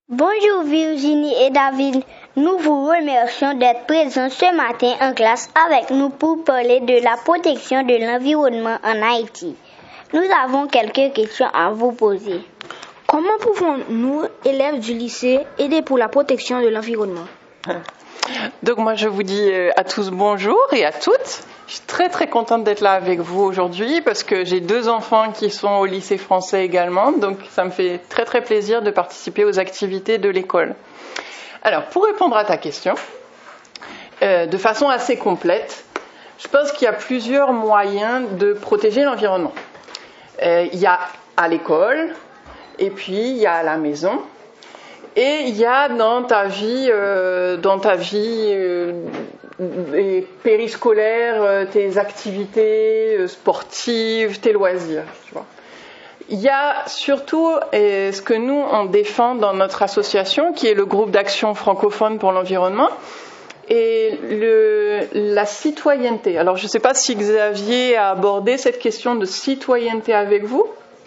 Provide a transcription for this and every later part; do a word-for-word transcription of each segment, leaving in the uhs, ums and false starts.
Bonjour Virginie et David, nous vous remercions d'être présents ce matin en classe avec nous pour parler de la protection de l'environnement en Haïti. Nous avons quelques questions à vous poser. Comment pouvons-nous, élèves du lycée, aider pour la protection de l'environnement? Donc moi je vous dis à tous bonjour et à toutes. Je suis très très contente d'être là avec vous aujourd'hui parce que j'ai deux enfants qui sont au lycée français également, donc ça me fait très très plaisir de participer aux activités de l'école. Alors pour répondre à ta question, euh, de façon assez complète, je pense qu'il y a plusieurs moyens de protéger l'environnement. Euh, il y a à l'école, et puis il y a à la maison. Et il y a dans ta vie, euh, dans ta vie euh, périscolaire, euh, tes activités euh, sportives, tes loisirs. Tu vois. Il y a surtout euh, ce que nous on défend dans notre association, qui est le groupe d'action francophone pour l'environnement, et le, la citoyenneté. Alors je ne sais pas si Xavier a abordé cette question de citoyenneté avec vous.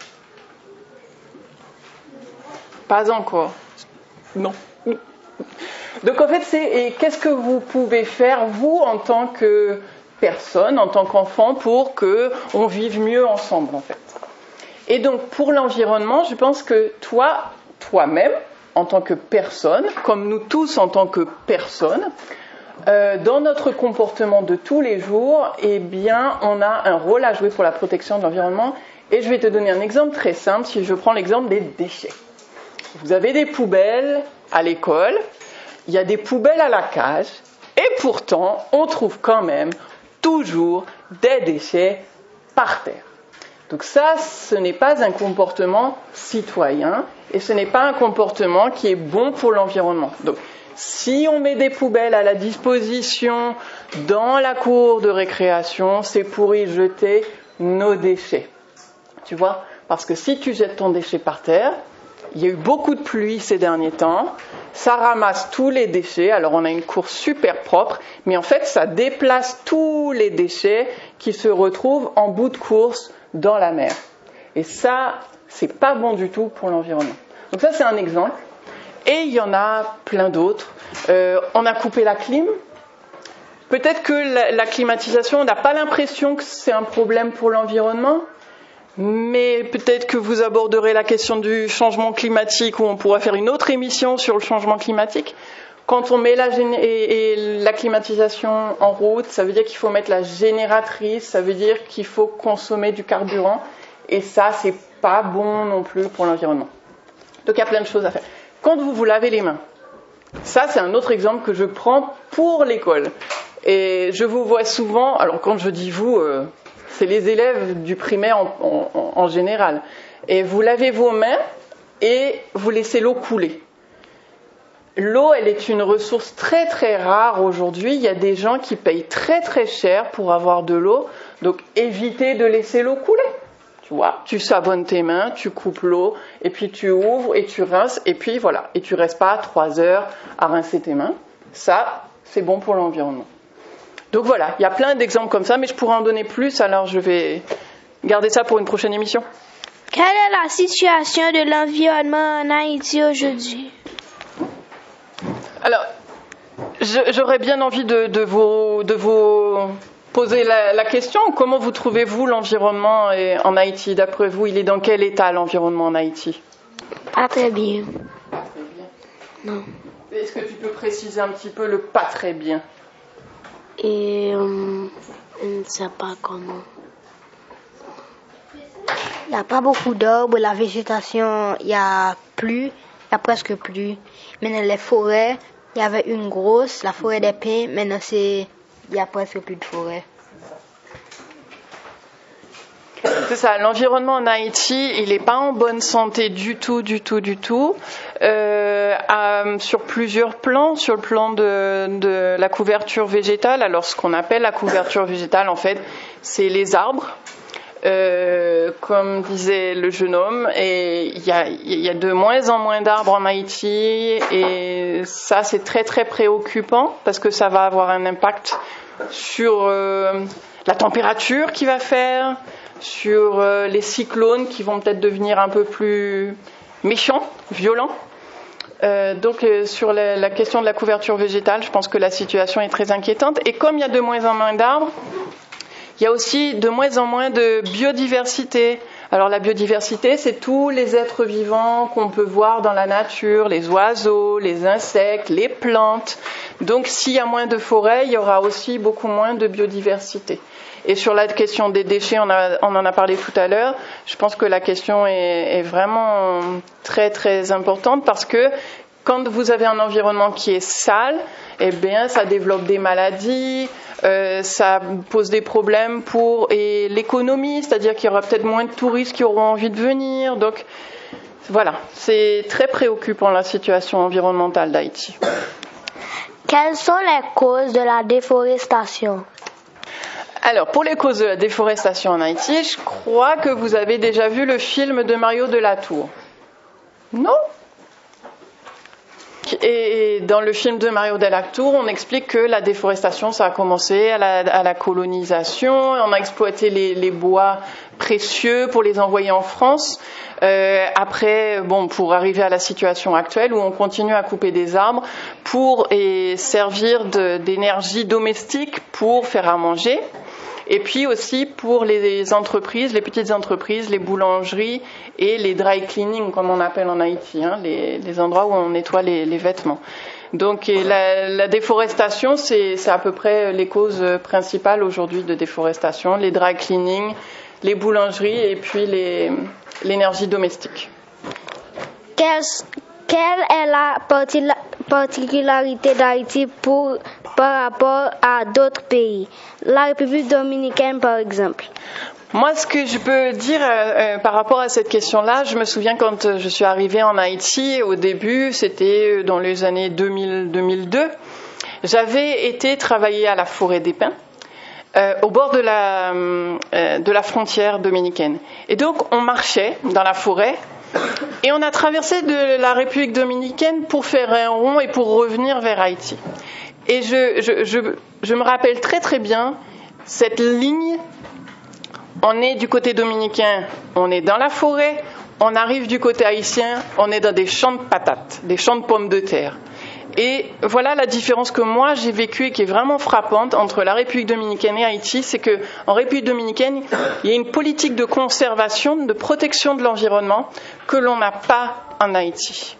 Pas encore. Non. Donc en fait, c'est et qu'est-ce que vous pouvez faire vous en tant que personne, en tant qu'enfant, pour que on vive mieux ensemble en fait. Et donc pour l'environnement, je pense que toi, toi-même, en tant que personne, comme nous tous en tant que personne, euh, dans notre comportement de tous les jours, eh bien, on a un rôle à jouer pour la protection de l'environnement. Et je vais te donner un exemple très simple. Si je prends l'exemple des déchets. Vous avez des poubelles à l'école, il y a des poubelles à la cage, et pourtant, on trouve quand même toujours des déchets par terre. Donc ça, ce n'est pas un comportement citoyen, et ce n'est pas un comportement qui est bon pour l'environnement. Donc, si on met des poubelles à la disposition dans la cour de récréation, c'est pour y jeter nos déchets. Tu vois ? Parce que si tu jettes ton déchet par terre, il y a eu beaucoup de pluie ces derniers temps, ça ramasse tous les déchets, alors on a une cour super propre, mais en fait ça déplace tous les déchets qui se retrouvent en bout de course dans la mer. Et ça, c'est pas bon du tout pour l'environnement. Donc ça c'est un exemple, et il y en a plein d'autres. Euh, on a coupé la clim. Peut-être que la, la climatisation, on n'a pas l'impression que c'est un problème pour l'environnement, mais peut-être que vous aborderez la question du changement climatique, où on pourra faire une autre émission sur le changement climatique. Quand on met la, gén- et, et la climatisation en route, ça veut dire qu'il faut mettre la génératrice, ça veut dire qu'il faut consommer du carburant, et ça, c'est pas bon non plus pour l'environnement. Donc il y a plein de choses à faire. Quand vous vous lavez les mains, ça c'est un autre exemple que je prends pour l'école. Et je vous vois souvent, alors quand je dis vous... Euh, c'est les élèves du primaire en, en, en général. Et vous lavez vos mains et vous laissez l'eau couler. L'eau, elle est une ressource très très rare aujourd'hui. Il y a des gens qui payent très très cher pour avoir de l'eau. Donc évitez de laisser l'eau couler. Tu vois, tu savonnes tes mains, tu coupes l'eau, et puis tu ouvres et tu rinces, et puis voilà. Et tu restes pas trois heures à rincer tes mains. Ça, c'est bon pour l'environnement. Donc voilà, il y a plein d'exemples comme ça, mais je pourrais en donner plus, alors je vais garder ça pour une prochaine émission. Quelle est la situation de l'environnement en Haïti aujourd'hui? Alors, je, j'aurais bien envie de, de, vous, de vous poser la, la question. Comment vous trouvez-vous l'environnement en Haïti? D'après vous, il est dans quel état l'environnement en Haïti? Pas très bien. Pas très bien. Non. Est-ce que tu peux préciser un petit peu le pas très bien? Et euh, je ne sais pas comment. Il n'y a pas beaucoup d'arbres, la végétation, il n'y a plus, il n'y a presque plus. Maintenant, les forêts, il y avait une grosse, la forêt des pins, maintenant c'est, il n'y a presque plus de forêt. C'est ça, l'environnement en Haïti, il n'est pas en bonne santé du tout, du tout, du tout, euh, à, sur plusieurs plans, sur le plan de, de la couverture végétale. Alors ce qu'on appelle la couverture végétale, en fait, c'est les arbres, euh, comme disait le jeune homme, et il y a, y a de moins en moins d'arbres en Haïti, et ça c'est très très préoccupant, parce que ça va avoir un impact sur euh, la température qu'il va faire, sur euh, les cyclones qui vont peut-être devenir un peu plus méchants, violents. Euh, donc euh, sur la, la question de la couverture végétale, je pense que la situation est très inquiétante. Et comme il y a de moins en moins d'arbres, il y a aussi de moins en moins de biodiversité. Alors la biodiversité, c'est tous les êtres vivants qu'on peut voir dans la nature, les oiseaux, les insectes, les plantes. Donc s'il y a moins de forêts, il y aura aussi beaucoup moins de biodiversité. Et sur la question des déchets, on, a, on en a parlé tout à l'heure, je pense que la question est, est vraiment très très importante parce que quand vous avez un environnement qui est sale, eh bien ça développe des maladies, euh, ça pose des problèmes pour et l'économie, c'est-à-dire qu'il y aura peut-être moins de touristes qui auront envie de venir. Donc voilà, c'est très préoccupant la situation environnementale d'Haïti. Quelles sont les causes de la déforestation? Alors, pour les causes de la déforestation en Haïti, je crois que vous avez déjà vu le film de Mario Delatour. Non ? Et dans le film de Mario Delatour, on explique que la déforestation, ça a commencé à la, à la colonisation. On a exploité les, les bois précieux pour les envoyer en France. Euh, après, bon, pour arriver à la situation actuelle où on continue à couper des arbres pour et servir de, d'énergie domestique pour faire à manger. Et puis aussi pour les entreprises, les petites entreprises, les boulangeries et les dry cleaning, comme on appelle en Haïti, hein, les, les endroits où on nettoie les, les vêtements. Donc et la, la déforestation, c'est, c'est à peu près les causes principales aujourd'hui de déforestation, les dry cleaning, les boulangeries et puis les, l'énergie domestique. Quelle, quelle est la particularité d'Haïti pour, par rapport à d'autres pays? La République dominicaine, par exemple. Moi, ce que je peux dire euh, par rapport à cette question-là, je me souviens quand je suis arrivée en Haïti, au début, c'était dans les années deux mille deux mille deux, j'avais été travailler à la forêt des pins, euh, au bord de la, euh, de la frontière dominicaine. Et donc, on marchait dans la forêt et on a traversé de la République dominicaine pour faire un rond et pour revenir vers Haïti. Et je, je, je, je me rappelle très très bien cette ligne. On est du côté dominicain, on est dans la forêt. On arrive du côté haïtien, on est dans des champs de patates, des champs de pommes de terre. Et voilà la différence que moi j'ai vécue et qui est vraiment frappante entre la République dominicaine et Haïti, c'est que en République dominicaine, il y a une politique de conservation, de protection de l'environnement que l'on n'a pas en Haïti.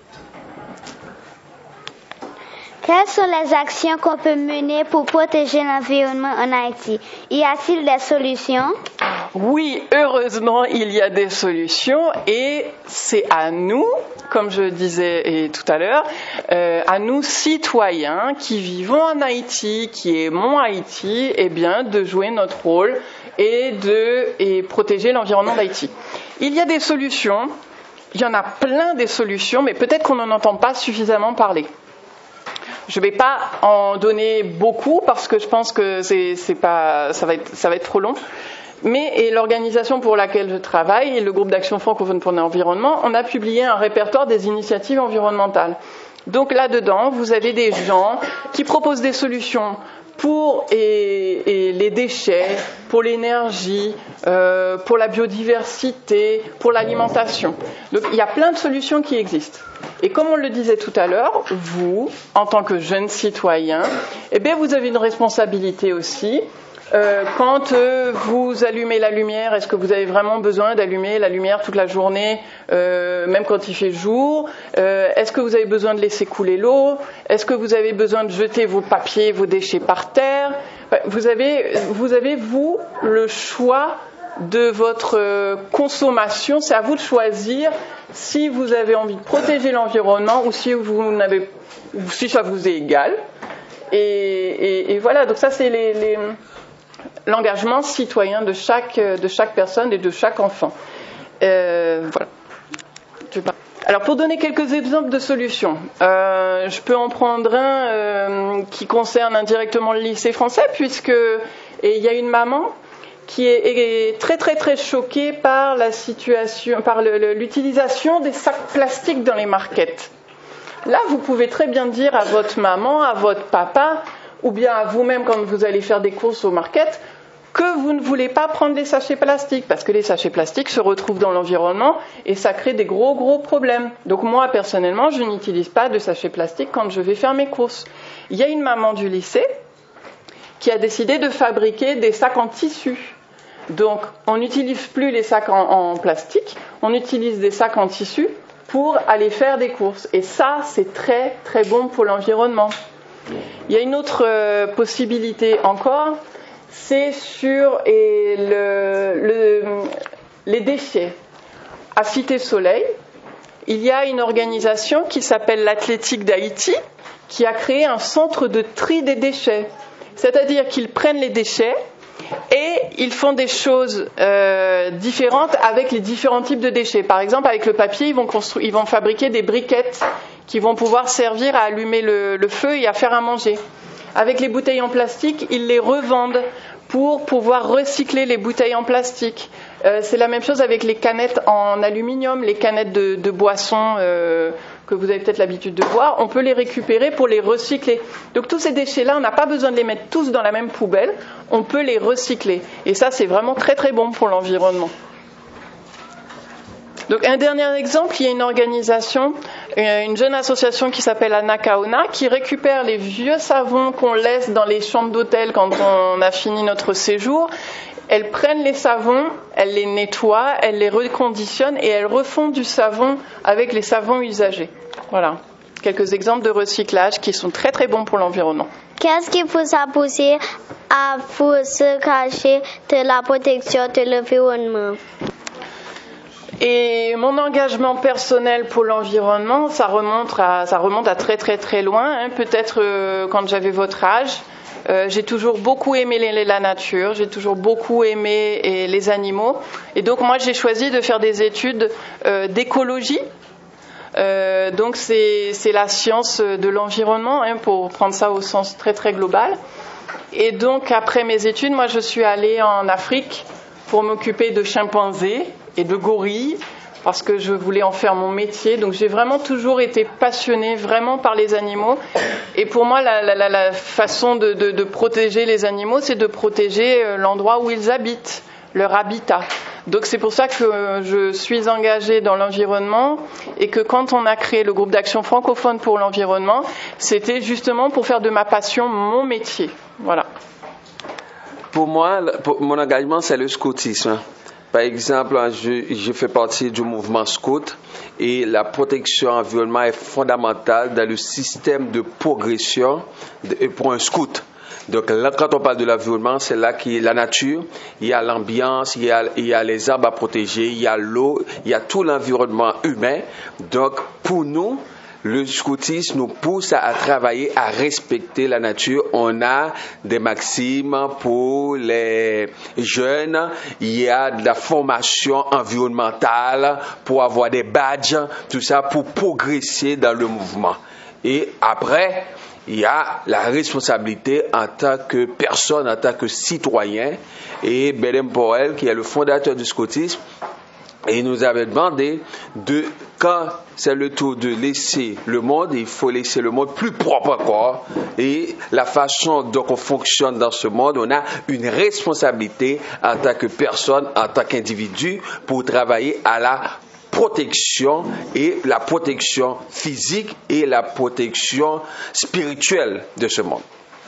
Quelles sont les actions qu'on peut mener pour protéger l'environnement en Haïti? Y a-t-il des solutions? Oui, heureusement, il y a des solutions et c'est à nous, comme je disais tout à l'heure, euh, à nous citoyens qui vivons en Haïti, qui aimons Haïti, eh bien, de jouer notre rôle et de et protéger l'environnement d'Haïti. Il y a des solutions, il y en a plein des solutions, mais peut-être qu'on n'en entend pas suffisamment parler. Je ne vais pas en donner beaucoup parce que je pense que c'est, c'est pas, ça va être, ça va être trop long. Mais et l'organisation pour laquelle je travaille, et le groupe d'action francophone pour l'environnement, on a publié un répertoire des initiatives environnementales. Donc là-dedans, vous avez des gens qui proposent des solutions pour et, et les déchets, pour l'énergie, euh, pour la biodiversité, pour l'alimentation. Donc il y a plein de solutions qui existent. Et comme on le disait tout à l'heure, vous, en tant que jeunes citoyens, eh bien vous avez une responsabilité aussi. Euh, quand euh, vous allumez la lumière, est-ce que vous avez vraiment besoin d'allumer la lumière toute la journée, euh, même quand il fait jour? euh, Est-ce que vous avez besoin de laisser couler l'eau? Est-ce que vous avez besoin de jeter vos papiers, vos déchets par terre? Vous avez, vous avez, vous, le choix de votre euh, consommation. C'est à vous de choisir si vous avez envie de protéger l'environnement ou si vous n'avez, si ça vous est égal. Et, et, et voilà, donc ça c'est les... les l'engagement citoyen de chaque, de chaque personne et de chaque enfant. Euh, voilà. Alors, pour donner quelques exemples de solutions, euh, je peux en prendre un euh, qui concerne indirectement le lycée français, puisque il y a une maman qui est, est très très très choquée par la situation, par le, le, l'utilisation des sacs plastiques dans les markets. Là, vous pouvez très bien dire à votre maman, à votre papa, ou bien à vous-même quand vous allez faire des courses au market, que vous ne voulez pas prendre les sachets plastiques, parce que les sachets plastiques se retrouvent dans l'environnement et ça crée des gros gros problèmes. Donc moi personnellement, je n'utilise pas de sachets plastiques quand je vais faire mes courses. Il y a une maman du lycée qui a décidé de fabriquer des sacs en tissu. Donc on n'utilise plus les sacs en, en plastique, on utilise des sacs en tissu pour aller faire des courses. Et ça, c'est très très bon pour l'environnement. Il y a une autre euh, possibilité encore, c'est sur et le, le, les déchets. À Cité Soleil, il y a une organisation qui s'appelle l'Athlétique d'Haïti qui a créé un centre de tri des déchets. C'est-à-dire qu'ils prennent les déchets et ils font des choses euh, différentes avec les différents types de déchets. Par exemple, avec le papier, ils vont, construire, ils vont fabriquer des briquettes qui vont pouvoir servir à allumer le, le feu et à faire à manger. Avec les bouteilles en plastique, ils les revendent pour pouvoir recycler les bouteilles en plastique. Euh, c'est la même chose avec les canettes en aluminium, les canettes de, de boissons euh, que vous avez peut-être l'habitude de boire. On peut les récupérer pour les recycler. Donc tous ces déchets-là, on n'a pas besoin de les mettre tous dans la même poubelle. On peut les recycler. Et ça, c'est vraiment très très bon pour l'environnement. Donc un dernier exemple, il y a une organisation, une jeune association qui s'appelle Anakaona, qui récupère les vieux savons qu'on laisse dans les chambres d'hôtel quand on a fini notre séjour. Elles prennent les savons, elles les nettoient, elles les reconditionnent et elles refont du savon avec les savons usagés. Voilà, quelques exemples de recyclage qui sont très très bons pour l'environnement. Qu'est-ce qu'il faut s'apposer à pour se cacher de la protection de l'environnement? Et mon engagement personnel pour l'environnement, ça remonte à, ça remonte à très très très loin, hein. Peut-être euh, quand j'avais votre âge. Euh, j'ai toujours beaucoup aimé les, la nature, j'ai toujours beaucoup aimé et, les animaux. Et donc moi j'ai choisi de faire des études euh, d'écologie. Euh, donc c'est, c'est la science de l'environnement, hein, pour prendre ça au sens très très global. Et donc après mes études, moi je suis allée en Afrique pour m'occuper de chimpanzés et de gorilles, parce que je voulais en faire mon métier. Donc j'ai vraiment toujours été passionnée vraiment par les animaux. Et pour moi, la, la, la façon de, de, de protéger les animaux, c'est de protéger l'endroit où ils habitent, leur habitat. Donc c'est pour ça que je suis engagée dans l'environnement et que quand on a créé le groupe d'action francophone pour l'environnement, c'était justement pour faire de ma passion mon métier. Voilà. Pour moi, pour mon engagement, c'est le scoutisme. Par exemple, je, je fais partie du mouvement scout et la protection environnementale est fondamentale dans le système de progression de, pour un scout. Donc là, quand on parle de l'environnement, c'est là qu'il y a la nature, il y a l'ambiance, il y a, il y a les arbres à protéger, il y a l'eau, il y a tout l'environnement humain. Donc pour nous, le scoutisme nous pousse à, à travailler, à respecter la nature. On a des maximes pour les jeunes. Il y a de la formation environnementale pour avoir des badges, tout ça pour progresser dans le mouvement. Et après, il y a la responsabilité en tant que personne, en tant que citoyen. Et Baden Powell, qui est le fondateur du scoutisme, et il nous avait demandé de, quand c'est le tour de laisser le monde, il faut laisser le monde plus propre encore. Et la façon dont on fonctionne dans ce monde, on a une responsabilité en tant que personne, en tant qu'individu, pour travailler à la protection et la protection physique et la protection spirituelle de ce monde.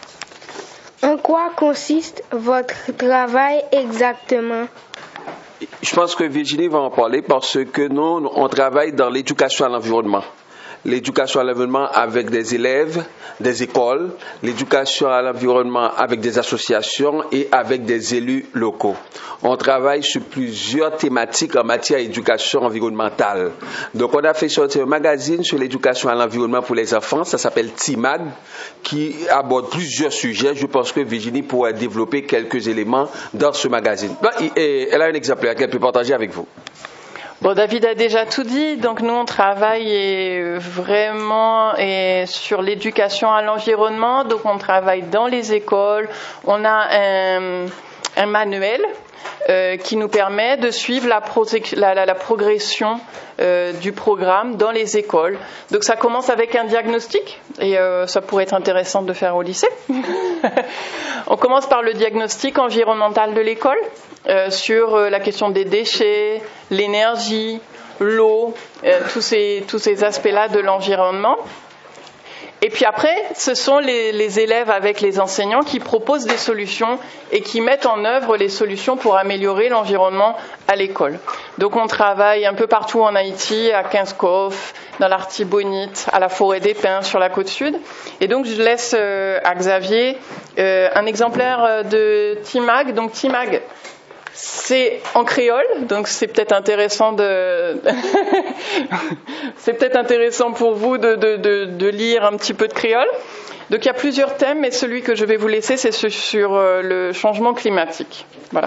En quoi consiste votre travail exactement? Je pense que Virginie va en parler parce que nous, on travaille dans l'éducation à l'environnement. L'éducation à l'environnement avec des élèves, des écoles, l'éducation à l'environnement avec des associations et avec des élus locaux. On travaille sur plusieurs thématiques en matière d'éducation environnementale. Donc on a fait sortir un magazine sur l'éducation à l'environnement pour les enfants, ça s'appelle T-Mag, qui aborde plusieurs sujets. Je pense que Virginie pourrait développer quelques éléments dans ce magazine. Elle a un exemplaire qu'elle peut partager avec vous. Bon, David a déjà tout dit. Donc nous, on travaille vraiment et sur l'éducation à l'environnement. Donc on travaille dans les écoles. On a un, un manuel euh, qui nous permet de suivre la, protec- la, la, la progression euh, du programme dans les écoles. Donc ça commence avec un diagnostic, et euh, ça pourrait être intéressant de faire au lycée. On commence par le diagnostic environnemental de l'école, euh, sur euh, la question des déchets, l'énergie, l'eau, euh, tous ces, tous ces aspects-là de l'environnement. Et puis après, ce sont les, les élèves avec les enseignants qui proposent des solutions et qui mettent en œuvre les solutions pour améliorer l'environnement à l'école. Donc on travaille un peu partout en Haïti, à Kinskov, dans l'Artibonite, à la Forêt des Pins, sur la côte sud. Et donc je laisse euh, à Xavier euh, un exemplaire de Timag. Donc Timag, c'est en créole, donc c'est peut-être intéressant de c'est peut-être intéressant pour vous de, de, de, de lire un petit peu de créole. Donc il y a plusieurs thèmes, mais celui que je vais vous laisser, c'est sur le changement climatique. Voilà.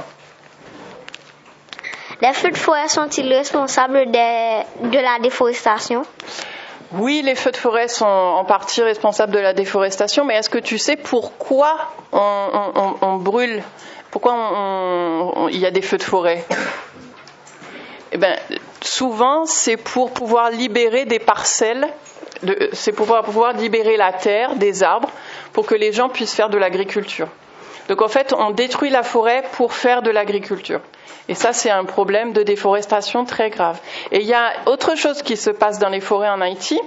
Les feux de forêt sont-ils responsables de, de la déforestation? Oui, les feux de forêt sont en partie responsables de la déforestation, mais est-ce que tu sais pourquoi on, on, on brûle? Pourquoi on, on, on, il y a des feux de forêt? Eh bien, souvent, c'est pour pouvoir libérer des parcelles, de, c'est pour pouvoir, pouvoir libérer la terre, des arbres, pour que les gens puissent faire de l'agriculture. Donc en fait, on détruit la forêt pour faire de l'agriculture. Et ça, c'est un problème de déforestation très grave. Et il y a autre chose qui se passe dans les forêts en Haïti.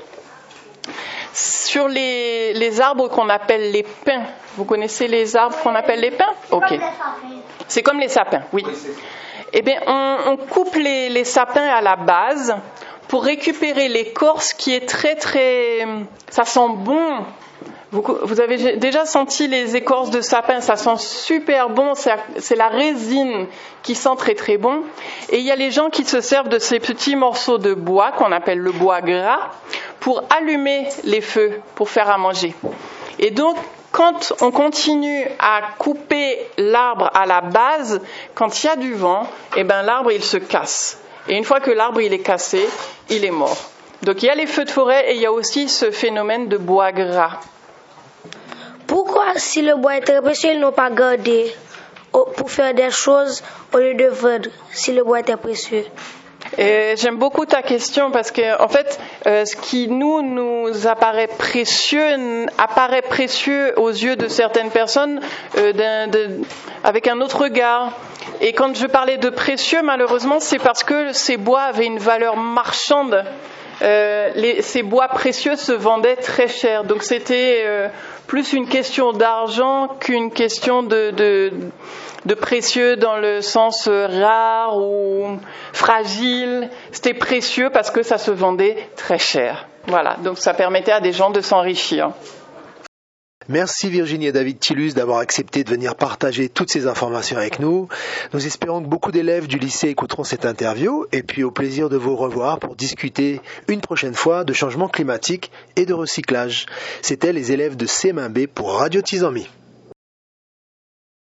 Sur les, les arbres qu'on appelle les pins. Vous connaissez les arbres qu'on appelle les pins? Ok. C'est comme les sapins, oui. Eh bien, on, on coupe les, les sapins à la base pour récupérer l'écorce qui est très, très... Ça sent bon. Vous, vous avez déjà senti les écorces de sapin, ça sent super bon, c'est, c'est la résine qui sent très très bon. Et il y a les gens qui se servent de ces petits morceaux de bois, qu'on appelle le bois gras, pour allumer les feux, pour faire à manger. Et donc, quand on continue à couper l'arbre à la base, quand il y a du vent, eh ben, l'arbre il se casse. Et une fois que l'arbre il est cassé, il est mort. Donc il y a les feux de forêt et il y a aussi ce phénomène de bois gras. Pourquoi, si le bois est très précieux, ils n'ont pas gardé pour faire des choses au lieu de vendre, si le bois était précieux? Et j'aime beaucoup ta question parce que en fait, euh, ce qui nous nous apparaît précieux apparaît précieux aux yeux de certaines personnes euh, d'un, de, avec un autre regard. Et quand je parlais de précieux, malheureusement, c'est parce que ces bois avaient une valeur marchande. Euh, les, ces bois précieux se vendaient très cher. Donc c'était euh, plus une question d'argent qu'une question de, de, de précieux dans le sens rare ou fragile. C'était précieux parce que ça se vendait très cher. Voilà, donc ça permettait à des gens de s'enrichir. Merci Virginie et David Tillus d'avoir accepté de venir partager toutes ces informations avec nous. Nous espérons que beaucoup d'élèves du lycée écouteront cette interview et puis au plaisir de vous revoir pour discuter une prochaine fois de changement climatique et de recyclage. C'était les élèves de C M un B pour Radio Tizami.